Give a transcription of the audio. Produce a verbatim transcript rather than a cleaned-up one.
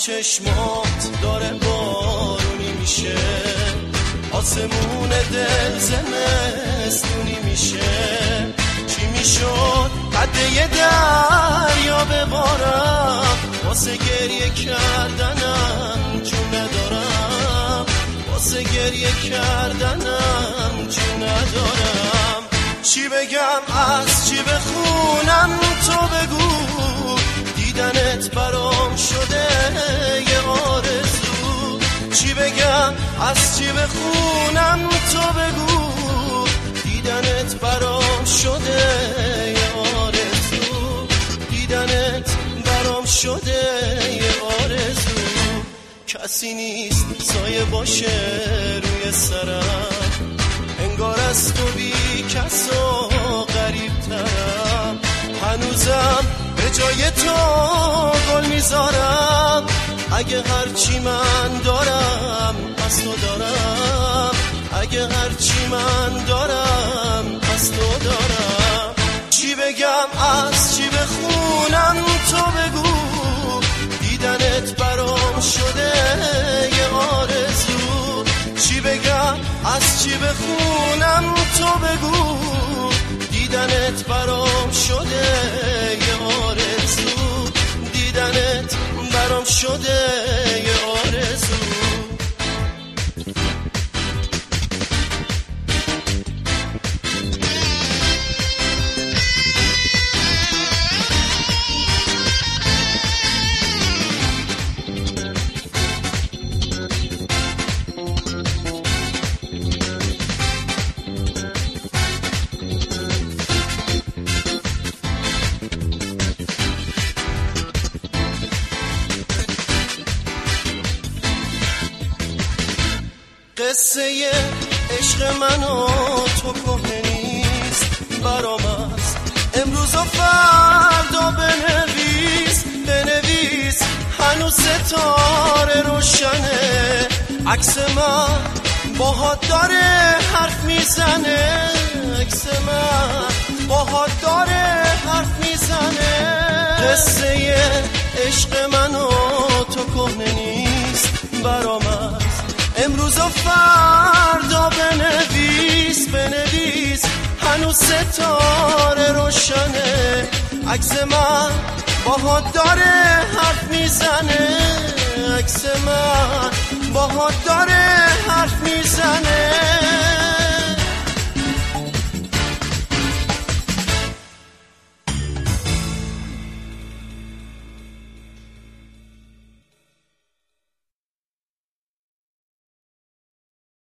چشمات داره بارونی میشه، آسمون دل زمستونی میشه. چی میشد قد یه دریا ببارم، واسه گریه کردنم جون ندارم، واسه گریه کردنم جون ندارم. چی بگم از چی بخونم تو بگو، دیدنت برام شده یه آرزو. چی بگم از چی بخونم تو بگو، دیدنت برام شده یه آرزو، دیدنت برام شده یه آرزو. کسی نیست سایه باشه روی سرم، انگار از تو بی کس و غریب ترم. هنوزم به جای تو گل میذارم، اگه هرچی من دارم از تو دارم، اگه هرچی من دارم از تو دارم. چی بگم از چی بخونم تو بگو، دیدنت برام شده یه آرزو. چی بگم از چی بخونم تو بگو، دیدنت برام شده یه آرزو، دیدنت برام شده یه آرزو. قصه عشق من و تو کهنه نیست، برام است امروز و فردا بنویس، بنویس هنوز ستاره روشنه. عکس من باهات داره حرف میزنه، عکس من باهات داره حرف میزنه. قصه عشق من و تو کهنه نیست، برام است امروز و فردا بنویس، بنویس هنوز ستاره روشنه. عکس من باهات داره حرف میزنه، عکس من باهات داره حرف میزنه.